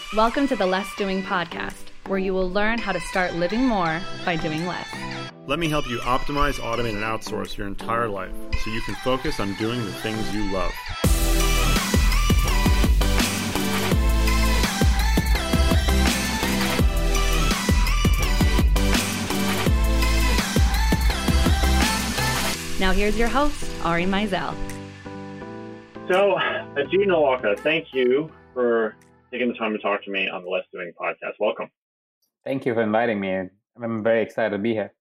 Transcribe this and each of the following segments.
Welcome to the Less Doing podcast, where you will learn how to start living more by doing less. Let me help you optimize, automate, and outsource your entire life so you can focus on doing the things you love. Now here's your host, Ari Meisel. So, Ajit Nawalka, thank you for taking the time to talk to me on the Less Doing podcast. Welcome. Thank you for inviting me. I'm very excited to be here.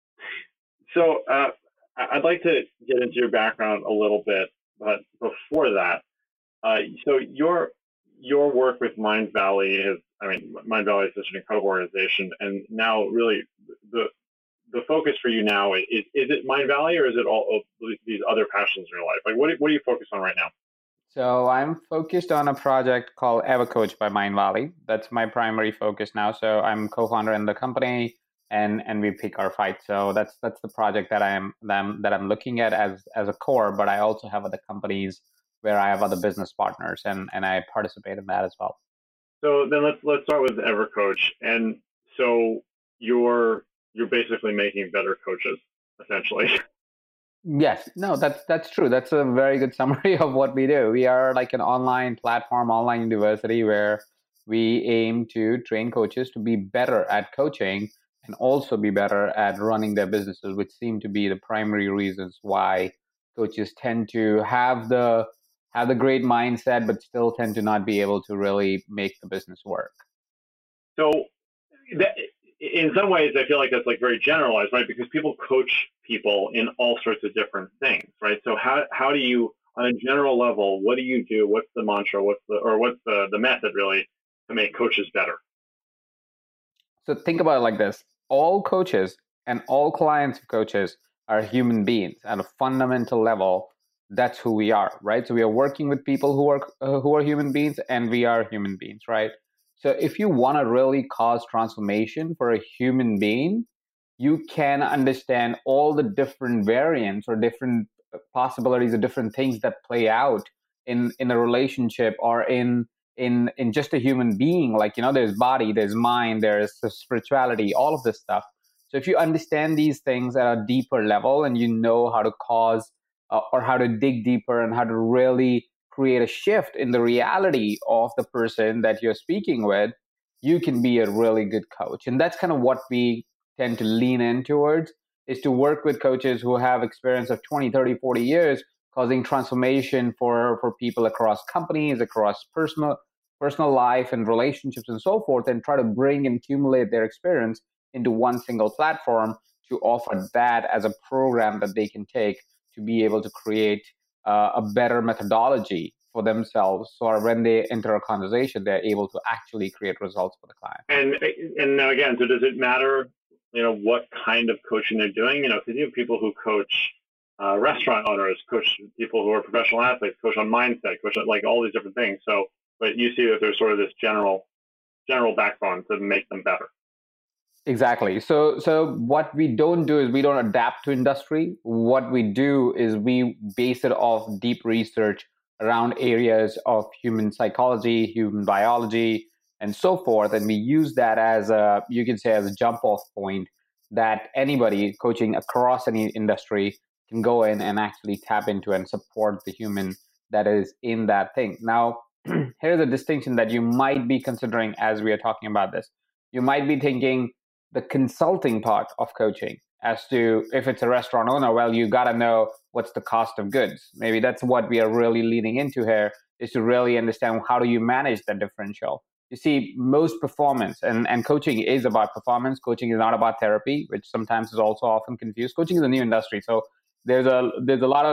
So, I'd like to get into your background a little bit, but before that, so your work with Mindvalley Mindvalley is such an incredible organization, and now really the focus for you now is it Mindvalley, or is it all of these other passions in your life? Like, what are you focused on right now? So I'm focused on a project called EverCoach by Mindvalley. That's my primary focus now. So I'm co-founder in the company, and we pick our fight. So that's the project that I'm looking at as a core. But I also have other companies where I have other business partners, and I participate in that as well. So then let's start with EverCoach. And so you're basically making better coaches, essentially. Yes, no, that's true. That's a very good summary of what we do. We are like an online platform, online university where we aim to train coaches to be better at coaching and also be better at running their businesses, which seem to be the primary reasons why coaches tend to have the great mindset, but still tend to not be able to really make the business work. So in some ways, I feel like that's like very generalized, right? Because people coach people in all sorts of different things, right? So how do you, on a general level, what do you do? What's the mantra? What's the method really to make coaches better? So think about it like this: all coaches and all clients of coaches are human beings at a fundamental level. That's who we are, right? So we are working with people who are human beings, and we are human beings, right? So if you want to really cause transformation for a human being, you can understand all the different variants or different possibilities of different things that play out in a relationship or in just a human being. Like, there's body, there's mind, there's spirituality, all of this stuff. So if you understand these things at a deeper level, and you know how to cause or how to dig deeper and how to really create a shift in the reality of the person that you're speaking with, you can be a really good coach. And that's kind of what we tend to lean in towards, is to work with coaches who have experience of 20, 30, 40 years causing transformation for people across companies, across personal life and relationships and so forth, and try to bring and accumulate their experience into one single platform to offer that as a program that they can take to be able to create a better methodology for themselves, so when they enter a conversation, they're able to actually create results for the client. And now again, so does it matter, what kind of coaching they're doing? Because you have people who coach restaurant owners, coach people who are professional athletes, coach on mindset, coach on like all these different things. So, but you see that there's sort of this general backbone to make them better. Exactly. So what we don't do is we don't adapt to industry. What we do is we base it off deep research around areas of human psychology, human biology, and so forth. And we use that as a jump off point that anybody coaching across any industry can go in and actually tap into and support the human that is in that thing. Now, here's a distinction that you might be considering as we are talking about this. You might be thinking the consulting part of coaching as to if it's a restaurant owner, well, you got to know what's the cost of goods. Maybe that's what we are really leaning into here, is to really understand how do you manage that differential. You see, most performance and coaching is about performance. Coaching is not about therapy, which sometimes is also often confused. Coaching is a new industry. So there's a lot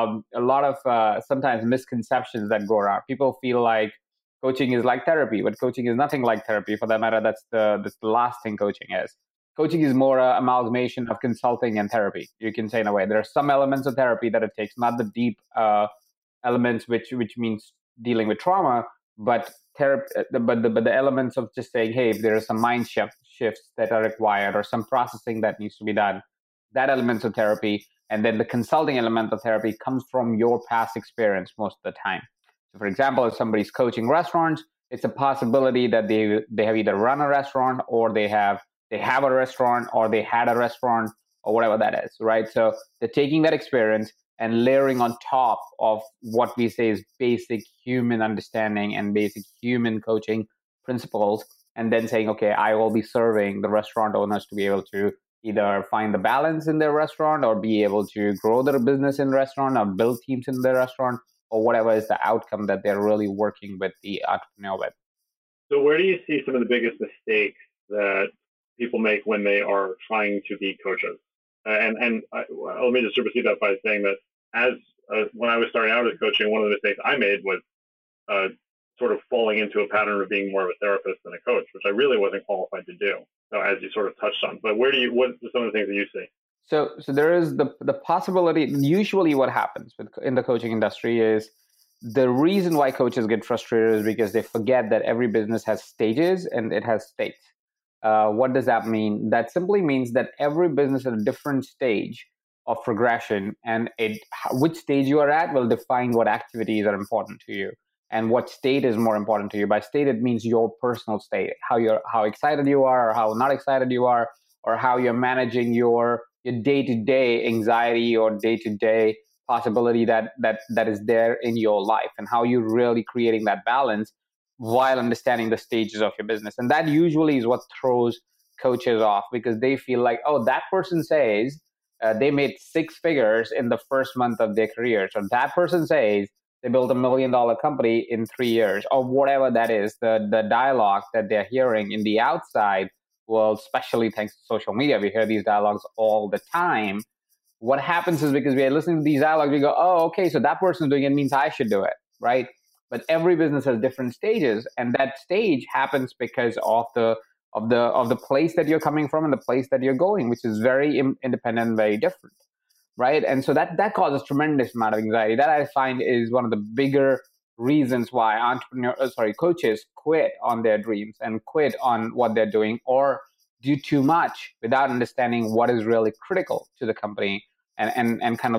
of sometimes misconceptions that go around. People feel like coaching is like therapy, but coaching is nothing like therapy. For that matter, that's the last thing coaching is. Coaching is more an amalgamation of consulting and therapy. You can say in a way there are some elements of therapy that it takes, not the deep elements, which means dealing with trauma, but the elements of just saying, hey, if there are some mind shifts that are required or some processing that needs to be done, that elements of therapy. And then the consulting element of therapy comes from your past experience most of the time. So for example, if somebody's coaching restaurants, It's a possibility that they have either run a restaurant, or they have a restaurant, or they had a restaurant, or whatever that is, right? So they're taking that experience and layering on top of what we say is basic human understanding and basic human coaching principles, and then saying, okay, I will be serving the restaurant owners to be able to either find the balance in their restaurant, or be able to grow their business in the restaurant, or build teams in their restaurant, or whatever is the outcome that they're really working with the entrepreneur with. So where do you see some of the biggest mistakes that people make when they are trying to be coaches? Let me just supersede that by saying that when I was starting out as coaching, one of the mistakes I made was sort of falling into a pattern of being more of a therapist than a coach, which I really wasn't qualified to do. So as you sort of touched on, but what are some of the things that you see? So there is the possibility. Usually what happens in the coaching industry is the reason why coaches get frustrated is because they forget that every business has stages and it has states. What does that mean? That simply means that every business at a different stage of progression, and which stage you are at will define what activities are important to you and what state is more important to you. By state, it means your personal state, how excited you are, or how not excited you are, or how you're managing your day-to-day anxiety or day-to-day possibility that is there in your life, and how you're really creating that balance while understanding the stages of your business. And that usually is what throws coaches off, because they feel like, oh, that person says they made 6 figures in the first month of their career. So that person says they built $1 million company in 3 years, or whatever that is, the dialogue that they're hearing in the outside world, especially thanks to social media. We hear these dialogues all the time. What happens is, because we are listening to these dialogues, we go, oh, okay, so that person's doing it, means I should do it, right? But every business has different stages, and that stage happens because of the place that you're coming from and the place that you're going, which is very independent and very different, right? And so that causes tremendous amount of anxiety. That I find is one of the bigger reasons why coaches quit on their dreams and quit on what they're doing, or do too much without understanding what is really critical to the company, and kind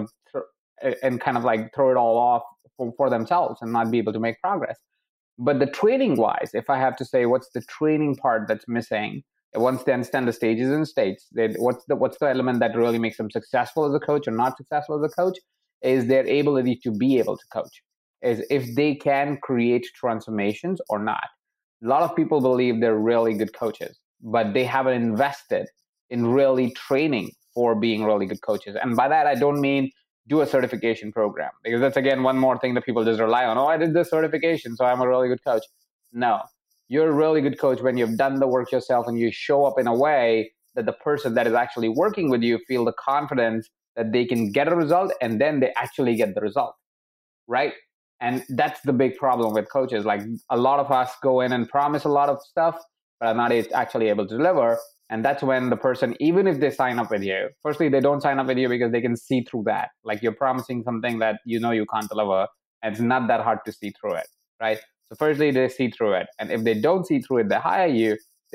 of like throw it all off for themselves and not be able to make progress. But the training wise, if I have to say, what's the training part that's missing? Once they understand the stages and states, what's the element that really makes them successful as a coach or not successful as a coach, is their ability to be able to coach, is if they can create transformations or not. A lot of people believe they're really good coaches, but they haven't invested in really training for being really good coaches. And by that, I don't mean do a certification program, because that's, again, one more thing that people just rely on. Oh, I did this certification, so I'm a really good coach. No, you're a really good coach when you've done the work yourself and you show up in a way that the person that is actually working with you feel the confidence that they can get a result, and then they actually get the result, right? And that's the big problem with coaches. Like, a lot of us go in and promise a lot of stuff, but are not actually able to deliver. And that's when the person, even if they sign up with you, firstly, they don't sign up with you because they can see through that. Like, you're promising something that you can't deliver, and it's not that hard to see through it, right? So firstly, they see through it. And if they don't see through it, they hire you,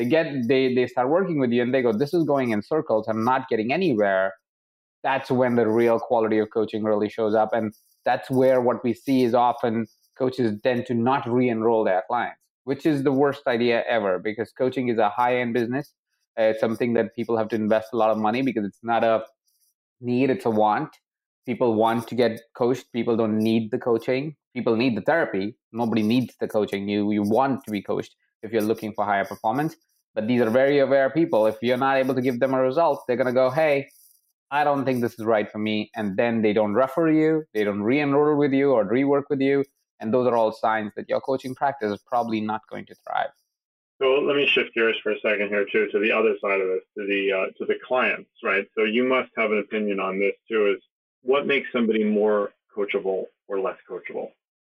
they start working with you, and they go, this is going in circles, I'm not getting anywhere. That's when the real quality of coaching really shows up. And that's where what we see is often coaches tend to not re-enroll their clients, which is the worst idea ever, because coaching is a high-end business. It's something that people have to invest a lot of money, because it's not a need, it's a want. People want to get coached. People don't need the coaching. People need the therapy. Nobody needs the coaching. You want to be coached if you're looking for higher performance. But these are very aware people. If you're not able to give them a result, they're going to go, hey, I don't think this is right for me. And then they don't refer you, they don't re-enroll with you or rework with you. And those are all signs that your coaching practice is probably not going to thrive. So let me shift gears for a second here too, to the other side of this, to the clients, right? So you must have an opinion on this too, is what makes somebody more coachable or less coachable?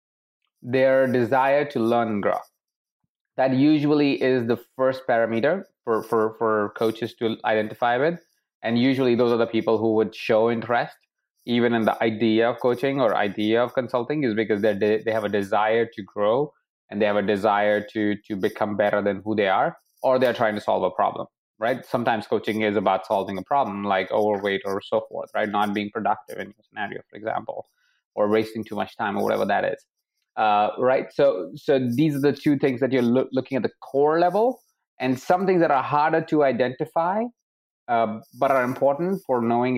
Their desire to learn and grow. That usually is the first parameter for coaches to identify with. And usually those are the people who would show interest even in the idea of coaching or idea of consulting, is because they have a desire to grow, and they have a desire to become better than who they are, or they're trying to solve a problem, right? Sometimes coaching is about solving a problem like overweight or so forth, right? Not being productive in your scenario, for example, or wasting too much time or whatever that is. Right? So these are the two things that you're looking at the core level, and some things that are harder to identify, but are important for knowing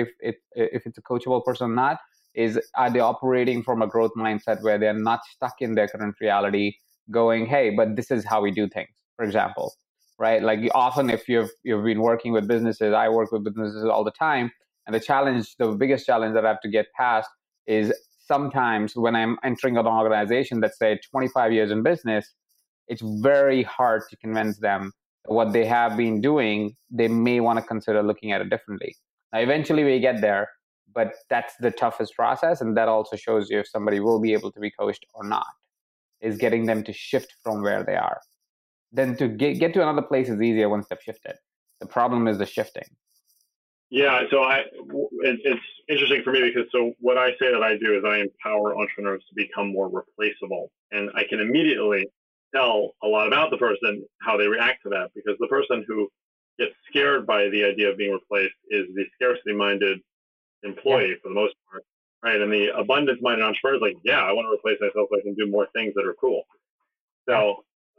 if it's a coachable person or not. Is, are they operating from a growth mindset where they're not stuck in their current reality, going, hey, but this is how we do things, for example, right? Like, often, if you've been working with businesses, I work with businesses all the time, and the biggest challenge that I have to get past is, sometimes when I'm entering an organization that's, say, 25 years in business, it's very hard to convince them what they have been doing, they may want to consider looking at it differently. Now, eventually we get there, but that's the toughest process, and that also shows you if somebody will be able to be coached or not, is getting them to shift from where they are. Then to get to another place is easier once they've shifted. The problem is the shifting. Yeah, so it's interesting for me because what I say that I do is I empower entrepreneurs to become more replaceable, and I can immediately tell a lot about the person, how they react to that, because the person who gets scared by the idea of being replaced is the scarcity-minded employee for the most part, right? And the abundance-minded entrepreneur is like, yeah, I want to replace myself so I can do more things that are cool. So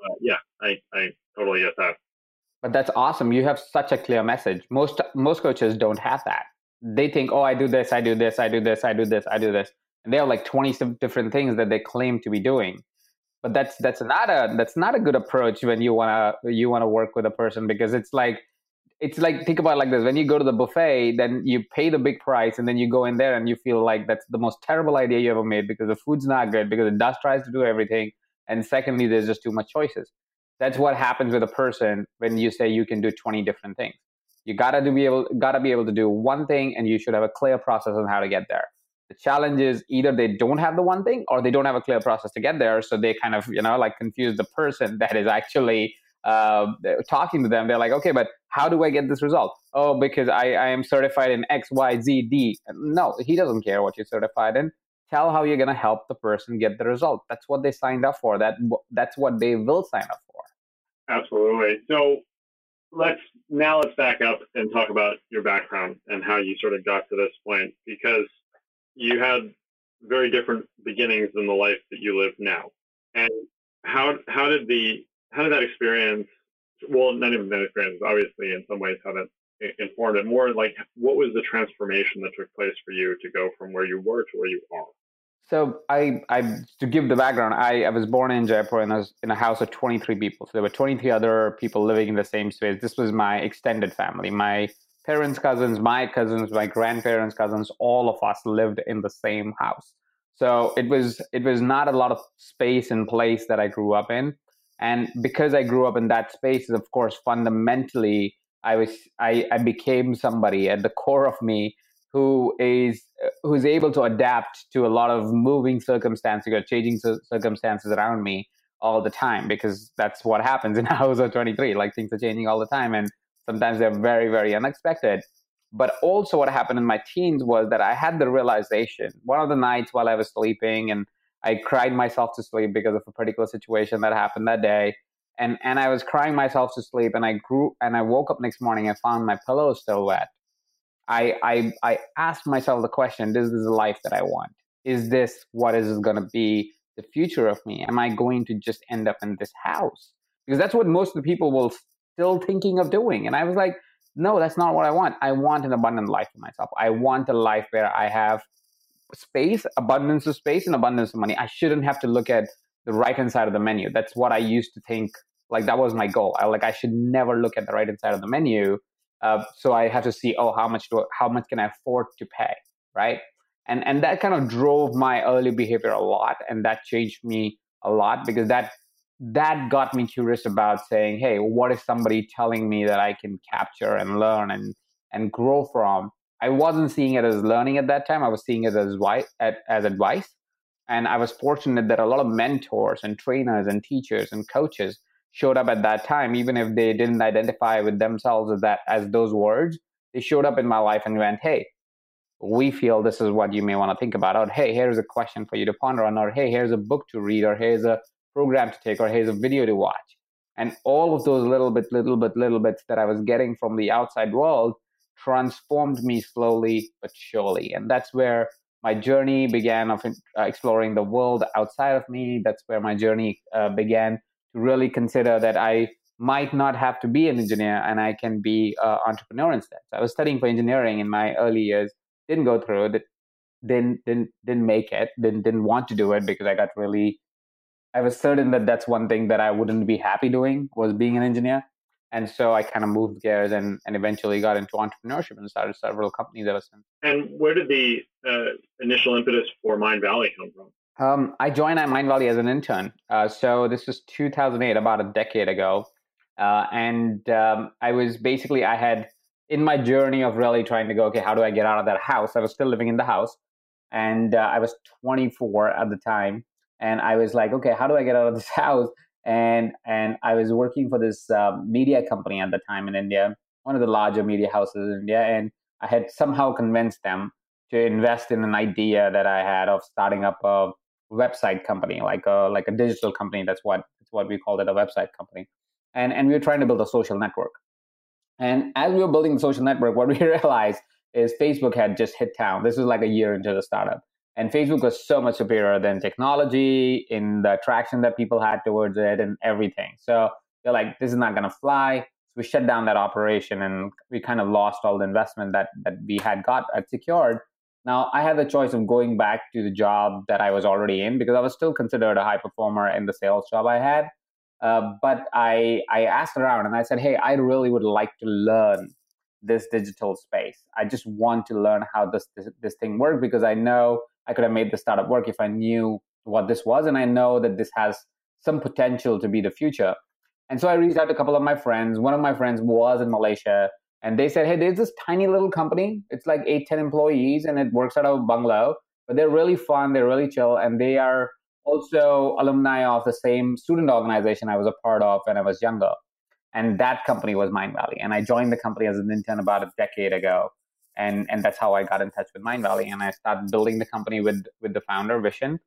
I totally get that. But that's awesome. You have such a clear message. Most coaches don't have that. They think, oh, I do this, I do this, I do this, I do this, I do this, and they have like 20 different things that they claim to be doing. But that's not a good approach when you wanna work with a person, because it's like think about it like this: when you go to the buffet, then you pay the big price, and then you go in there and you feel like that's the most terrible idea you ever made, because the food's not good, because it tries to do everything, and secondly, there's just too much choices. That's what happens with a person when you say you can do 20 different things. You gotta be able to do one thing, and you should have a clear process on how to get there. The challenge is either they don't have the one thing, or they don't have a clear process to get there. So they kind of, like, confuse the person that is actually talking to them. They're like, okay, but how do I get this result? Oh, because I am certified in X, Y, Z, D. No, he doesn't care what you're certified in. Tell how you're going to help the person get the result. That's what they signed up for. That's what they will sign up for. Absolutely. So let's back up and talk about your background and how you sort of got to this point, because you had very different beginnings than the life that you live now. And how did that experience, well, not even that experience, obviously in some ways how that informed it, more like what was the transformation that took place for you to go from where you were to where you are? So I to give the background, I was born in Jaipur, and I was in a house of 23 people. So there were 23 other people living in the same space. This was my extended family. My parents' cousins, my grandparents' cousins, all of us lived in the same house. So it was not a lot of space and place that I grew up in. And because I grew up in that space, of course, fundamentally, I became somebody at the core of me who's able to adapt to a lot of moving circumstances or changing circumstances around me all the time, because that's what happens in a house of 23. Like, things are changing all the time, and sometimes they're very, very unexpected. But also what happened in my teens was that I had the realization one of the nights while I was sleeping, and I cried myself to sleep because of a particular situation that happened that day. And I was crying myself to sleep, and I woke up next morning and found my pillow still wet. I asked myself the question, this is the life that I want. Is this what is going to be the future of me? Am I going to just end up in this house? Because that's what most of the people will still thinking of doing. And I was like, no, that's not what I want. I want an abundant life for myself. I want a life where I have space, abundance of space, and abundance of money. I shouldn't have to look at the right-hand side of the menu. That's what I used to think. Like, that was my goal. I should never look at the right-hand side of the menu. So I have to see, how much can I afford to pay, right? And that kind of drove my early behavior a lot, and that changed me a lot, because that got me curious about saying, hey, what is somebody telling me that I can capture and learn and grow from? I wasn't seeing it as learning at that time. I was seeing it as advice. And I was fortunate that a lot of mentors and trainers and teachers and coaches showed up at that time, even if they didn't identify with themselves as those words. They showed up in my life and went, hey, we feel this is what you may want to think about. Or, hey, here's a question for you to ponder on. Or, hey, here's a book to read. Or, here's a program to take. Or, here's a video to watch. And all of those little bits that I was getting from the outside world transformed me slowly but surely. And that's where my journey began of exploring the world outside of me. That's where my journey began to really consider that I might not have to be an engineer and I can be an entrepreneur instead. So I was studying for engineering in my early years, didn't go through it, didn't make it, didn't want to do it because I was certain that that's one thing that I wouldn't be happy doing, was being an engineer. And so I kind of moved gears and eventually got into entrepreneurship and started several companies ever since. And where did the initial impetus for Mindvalley come from? I joined at Mindvalley as an intern. So this was 2008, about a decade ago. I had, in my journey of really trying to go, okay, how do I get out of that house? I was still living in the house, and I was 24 at the time. And I was like, okay, how do I get out of this house? And I was working for this media company at the time in India, one of the larger media houses in India. And I had somehow convinced them to invest in an idea that I had of starting up a website company, like a digital company. That's what we called it, a website company. And we were trying to build a social network. And as we were building the social network, what we realized is Facebook had just hit town. This was like a year into the startup. And Facebook was so much superior than technology in the attraction that people had towards it and everything. So they're like, this is not going to fly. So we shut down that operation and we kind of lost all the investment that we had secured. Now, I had the choice of going back to the job that I was already in because I was still considered a high performer in the sales job I had. But I asked around and I said, hey, I really would like to learn this digital space. I just want to learn how this thing works because I know I could have made the startup work if I knew what this was. And I know that this has some potential to be the future. And so I reached out to a couple of my friends. One of my friends was in Malaysia. And they said, hey, there's this tiny little company. It's like 8-10 employees and it works out of a bungalow. But they're really fun. They're really chill. And they are also alumni of the same student organization I was a part of when I was younger. And that company was Mindvalley. And I joined the company as an intern about a decade ago. And that's how I got in touch with Mindvalley. And I started building the company with the founder, Vishen.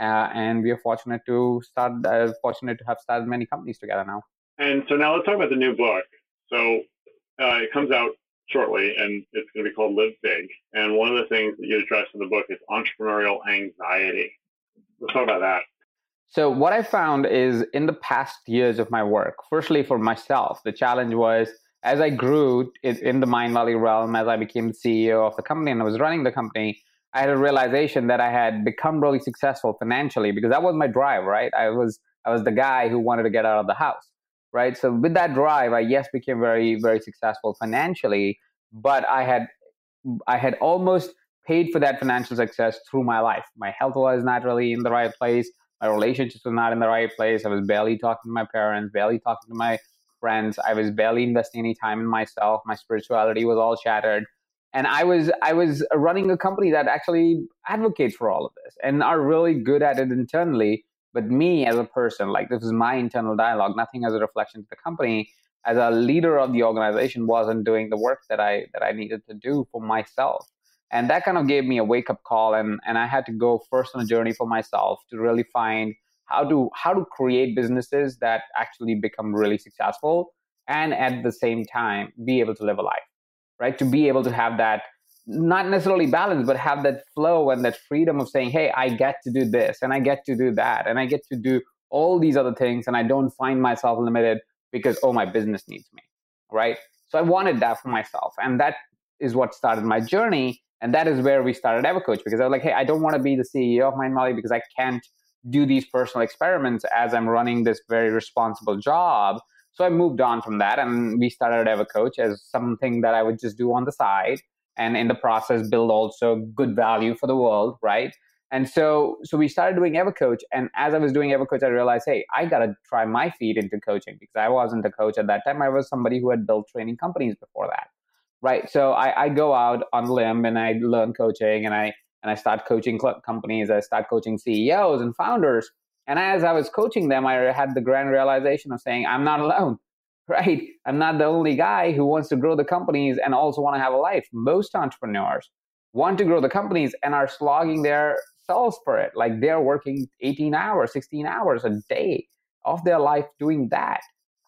And we are fortunate to have started many companies together now. And so now let's talk about the new book. So it comes out shortly, and it's going to be called Live Big. And one of the things that you address in the book is entrepreneurial anxiety. Let's talk about that. So what I found is in the past years of my work, firstly for myself, the challenge was as I grew in the Mindvalley realm, as I became the CEO of the company and I was running the company, I had a realization that I had become really successful financially because that was my drive, right? I was the guy who wanted to get out of the house, right? So with that drive, I became very, very successful financially, but I had almost paid for that financial success through my life. My health was not really in the right place. My relationships were not in the right place. I was barely talking to my parents, barely talking to my friends. I was barely investing any time in myself. My spirituality was all shattered. And I was running a company that actually advocates for all of this and are really good at it internally. But me as a person, like this is my internal dialogue, nothing as a reflection to the company. As a leader of the organization, wasn't doing the work that I needed to do for myself. And that kind of gave me a wake-up call. And I had to go first on a journey for myself to really find how to create businesses that actually become really successful and at the same time be able to live a life, right? To be able to have that, not necessarily balance, but have that flow and that freedom of saying, hey, I get to do this and I get to do that and I get to do all these other things and I don't find myself limited because, oh, my business needs me, right? So I wanted that for myself. And that is what started my journey. And that is where we started EverCoach because I was like, hey, I don't want to be the CEO of Mindvalley because I can't do these personal experiments as I'm running this very responsible job. So I moved on from that and we started EverCoach as something that I would just do on the side and in the process build also good value for the world, right? And so we started doing EverCoach. And as I was doing EverCoach, I realized, hey, I got to try my feet into coaching because I wasn't a coach at that time. I was somebody who had built training companies before that, right? So I go out on a limb and I learn coaching and I start coaching companies. I start coaching CEOs and founders. And as I was coaching them, I had the grand realization of saying, I'm not alone, right? I'm not the only guy who wants to grow the companies and also want to have a life. Most entrepreneurs want to grow the companies and are slogging their selves for it. Like they're working 18 hours, 16 hours a day of their life doing that.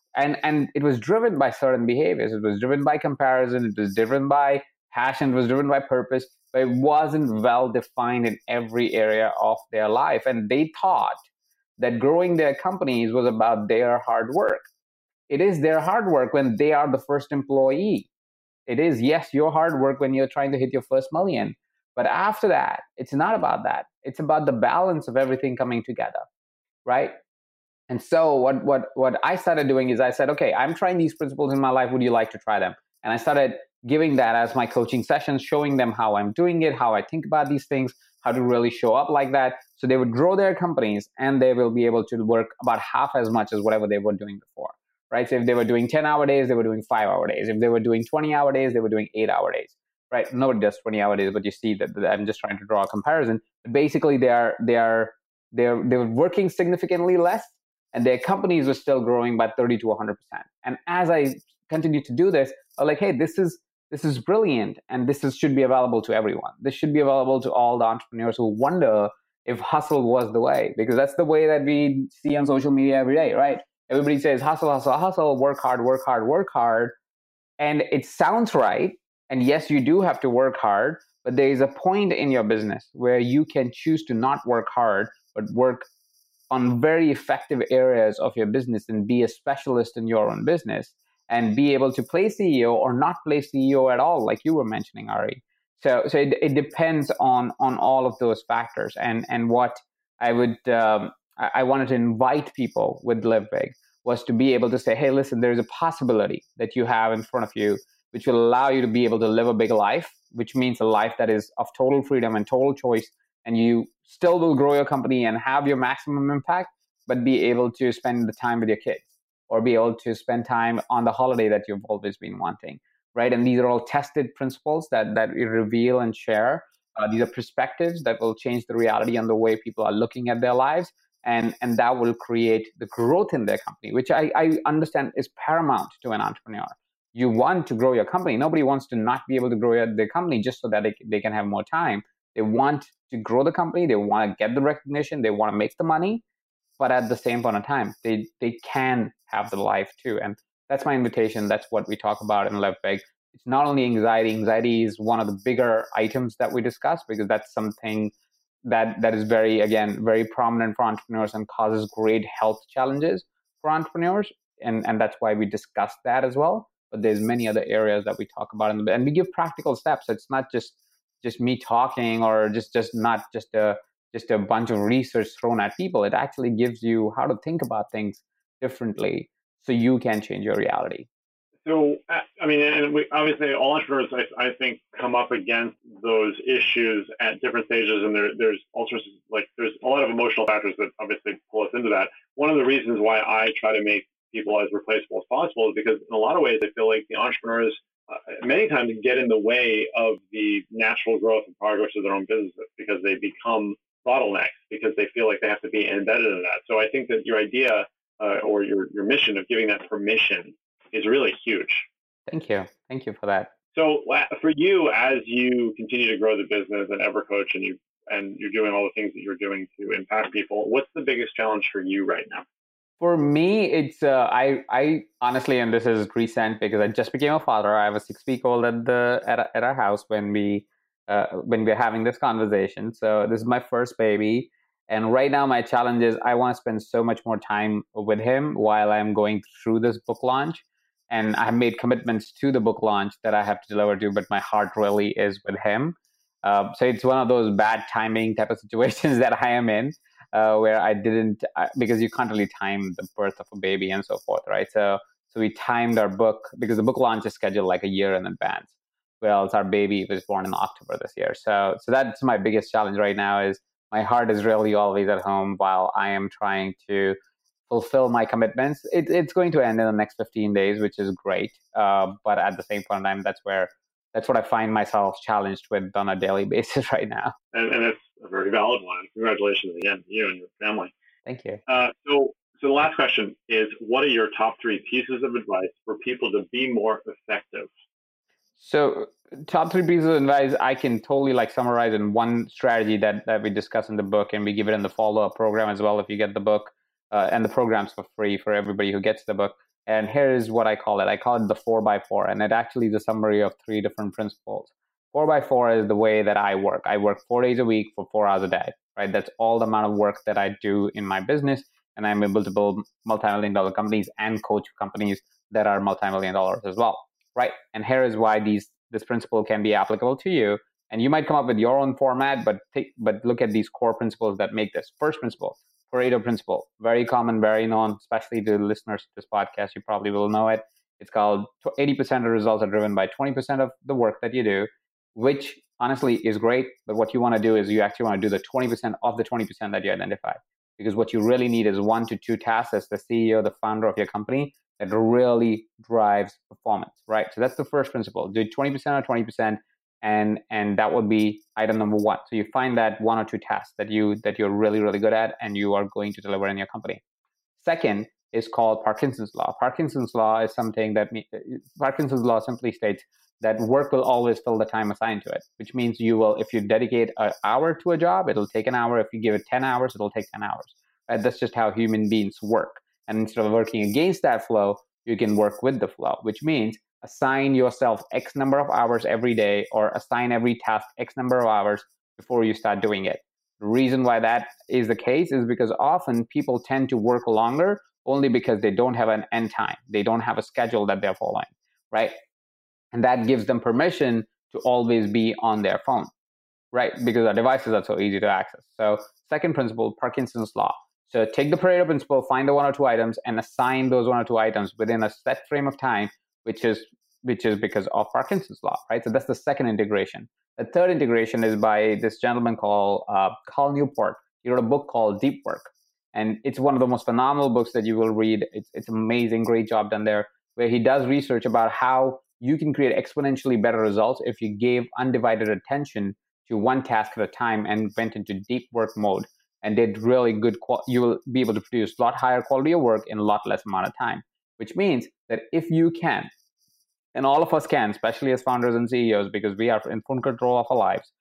And it was driven by certain behaviors. It was driven by comparison. It was driven by passion. It was driven by purpose. but it wasn't well defined in every area of their life. And they thought that growing their companies was about their hard work. It is their hard work when they are the first employee. It is, yes, your hard work when you're trying to hit your first million. But after that, it's not about that. It's about the balance of everything coming together, right? And so what I started doing is I said, okay, I'm trying these principles in my life. Would you like to try them? And I started giving that as my coaching sessions, showing them how I'm doing it, how I think about these things, how to really show up like that. So they would grow their companies and they will be able to work about half as much as whatever they were doing before, right? So if they were doing 10-hour days, they were doing 5-hour days. If they were doing 20-hour days, they were doing 8-hour days, right? Nobody does 20-hour days, but you see that I'm just trying to draw a comparison. But basically, they're working significantly less, and their companies are still growing by 30 to 100%. And as I continue to do this, I'm like, hey, this is brilliant, and should be available to everyone. This should be available to all the entrepreneurs who wonder if hustle was the way, because that's the way that we see on social media every day, right? Everybody says hustle, hustle, hustle, work hard, work hard, work hard. And it sounds right. And yes, you do have to work hard, but there is a point in your business where you can choose to not work hard, but work on very effective areas of your business and be a specialist in your own business and be able to play CEO or not play CEO at all, like you were mentioning, Ari. So it depends on all of those factors. And what I would I wanted to invite people with Live Big was to be able to say, hey, listen, there's a possibility that you have in front of you, which will allow you to be able to live a big life, which means a life that is of total freedom and total choice. And you still will grow your company and have your maximum impact, but be able to spend the time with your kids or be able to spend time on the holiday that you've always been wanting, right? And these are all tested principles that we reveal and share. These are perspectives that will change the reality and the way people are looking at their lives. And that will create the growth in their company, which I understand is paramount to an entrepreneur. You want to grow your company. Nobody wants to not be able to grow their company just so that they can have more time. They want to grow the company. They want to get the recognition. They want to make the money. But at the same point of time, they can have the life too. And that's my invitation. That's what we talk about in Live Big. It's not only anxiety. Anxiety is one of the bigger items that we discuss because that's something that is very prominent for entrepreneurs and causes great health challenges for entrepreneurs. And that's why we discuss that as well. But there's many other areas that we talk about and we give practical steps. It's not just me talking or just not just a bunch of research thrown at people. It actually gives you how to think about things differently so you can change your reality. So, I mean, and obviously all entrepreneurs, I think, come up against those issues at different stages. And there's all sorts of, there's a lot of emotional factors that obviously pull us into that. One of the reasons why I try to make people as replaceable as possible is because in a lot of ways, I feel like the entrepreneurs many times get in the way of the natural growth and progress of their own business because they become bottlenecks because they feel like they have to be embedded in that. So I think that your idea or your mission of giving that permission is really huge. Thank you for that. So for you, as you continue to grow the business and EverCoach and you're doing all the things that you're doing to impact people, what's the biggest challenge for you right now? For me, it's I honestly, and this is recent because I just became a father. I have a 6-week-old at our house when we're having this conversation. So this is my first baby, and right now my challenge is I want to spend so much more time with him while I'm going through this book launch. And I have made commitments to the book launch that I have to deliver to, but my heart really is with him. So it's one of those bad timing type of situations that I am in. Where I didn't, because you can't really time the birth of a baby and so forth, right? So we timed our book because the book launch is scheduled like a year in advance. Well, our baby was born in October this year. So that's my biggest challenge right now is my heart is really always at home while I am trying to fulfill my commitments. It's going to end in the next 15 days, which is great. But at the same point in time, that's what I find myself challenged with on a daily basis right now. And it's a very valid one. Congratulations again to you and your family. Thank you. So the last question is, what are your top 3 pieces of advice for people to be more effective? So top 3 pieces of advice I can totally summarize in one strategy that we discuss in the book, and we give it in the follow-up program as well if you get the book. And the program's for free for everybody who gets the book. And here's what I call it. I call it the 4x4. And it actually is a summary of 3 different principles. 4x4 is the way that I work. I work 4 days a week for 4 hours a day, right? That's all the amount of work that I do in my business. And I'm able to build multi-million-dollar companies and coach companies that are multi-million dollars as well, right? And here is why this principle can be applicable to you. And you might come up with your own format, but look at these core principles that make this. First principle, Pareto principle, very common, very known, especially to listeners to this podcast. You probably will know it. It's called 80% of results are driven by 20% of the work that you do, which honestly is great. But what you want to do is you actually want to do the 20% of the 20% that you identify. Because what you really need is 1 to 2 tasks as the CEO, the founder of your company that really drives performance, right? So that's the first principle. Do 20% or 20%, and that would be item number 1. So you find that 1 or 2 tasks that you're really, really good at and you are going to deliver in your company. Second is called Parkinson's Law. Parkinson's Law is something that Parkinson's Law simply states that work will always fill the time assigned to it, which means you will, if you dedicate an hour to a job, it'll take an hour. If you give it 10 hours, it'll take 10 hours. Right? That's just how human beings work. And instead of working against that flow, you can work with the flow, which means assign yourself X number of hours every day or assign every task X number of hours before you start doing it. The reason why that is the case is because often people tend to work longer only because they don't have an end time. They don't have a schedule that they're following, right? And that gives them permission to always be on their phone, right? Because our devices are so easy to access. So second principle, Parkinson's Law. So take the Pareto principle, find the 1 or 2 items and assign those 1 or 2 items within a set frame of time, which is because of Parkinson's Law, right? So that's the second integration. The third integration is by this gentleman called Cal Newport. He wrote a book called Deep Work. And it's one of the most phenomenal books that you will read. It's amazing, great job done there, where he does research about how you can create exponentially better results if you gave undivided attention to one task at a time and went into deep work mode and did really good. You will be able to produce a lot higher quality of work in a lot less amount of time, which means that if you can, and all of us can, especially as founders and CEOs, because we are in full control of our lives,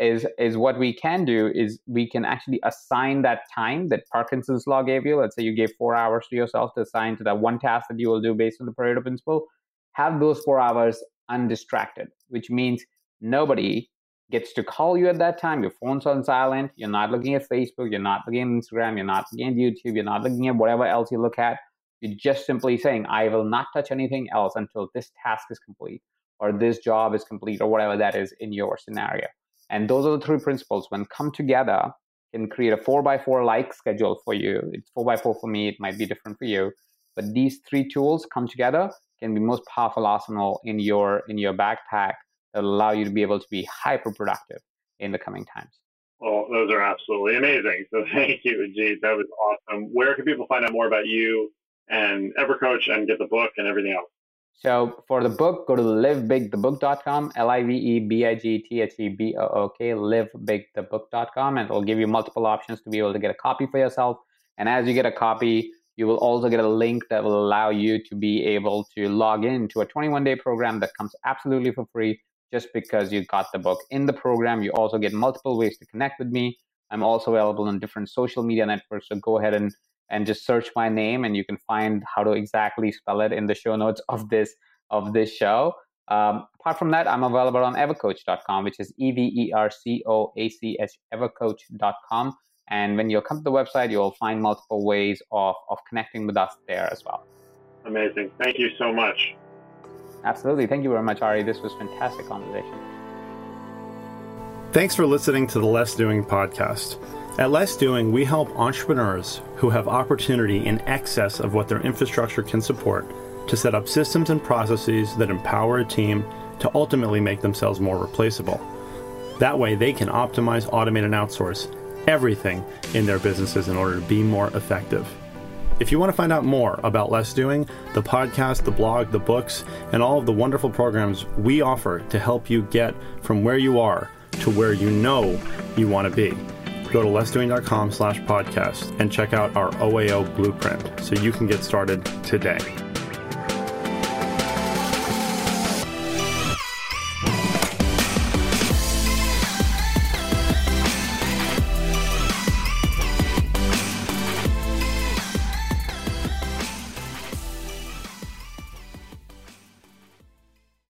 is what we can do is we can actually assign that time that Parkinson's Law gave you. Let's say you gave 4 hours to yourself to assign to that one task that you will do based on the Pareto principle. Have those 4 hours undistracted, which means nobody gets to call you at that time. Your phone's on silent. You're not looking at Facebook. You're not looking at Instagram. You're not looking at YouTube. You're not looking at whatever else you look at. You're just simply saying, I will not touch anything else until this task is complete or this job is complete or whatever that is in your scenario. And those are the 3 principles. When come together, can create a 4x4 like schedule for you. It's 4x4 for me. It might be different for you. But these 3 tools come together can be most powerful arsenal in your backpack that will allow you to be able to be hyper productive in the coming times. Well, those are absolutely amazing. So thank you, Ajit. That was awesome. Where can people find out more about you and EverCoach and get the book and everything else? So for the book, go to livebigthebook.com, LIVEBIGTHEBOOK, livebigthebook.com, and it'll give you multiple options to be able to get a copy for yourself. And as you get a copy, you will also get a link that will allow you to be able to log into a 21-day program that comes absolutely for free just because you got the book. In the program, you also get multiple ways to connect with me. I'm also available on different social media networks, so go ahead and just search my name, and you can find how to exactly spell it in the show notes of this show. Apart from that, I'm available on evercoach.com, which is EVERCOACH, evercoach.com. And when you come to the website, you'll find multiple ways of connecting with us there as well. Amazing. Thank you so much. Absolutely. Thank you very much, Ari. This was a fantastic conversation. Thanks for listening to the Less Doing podcast. At Less Doing, we help entrepreneurs who have opportunity in excess of what their infrastructure can support to set up systems and processes that empower a team to ultimately make themselves more replaceable. That way, they can optimize, automate, and outsource everything in their businesses in order to be more effective. If you want to find out more about Less Doing, the podcast, the blog, the books, and all of the wonderful programs we offer to help you get from where you are to where you know you want to be, go to lessdoing.com/podcast and check out our OAO blueprint so you can get started today.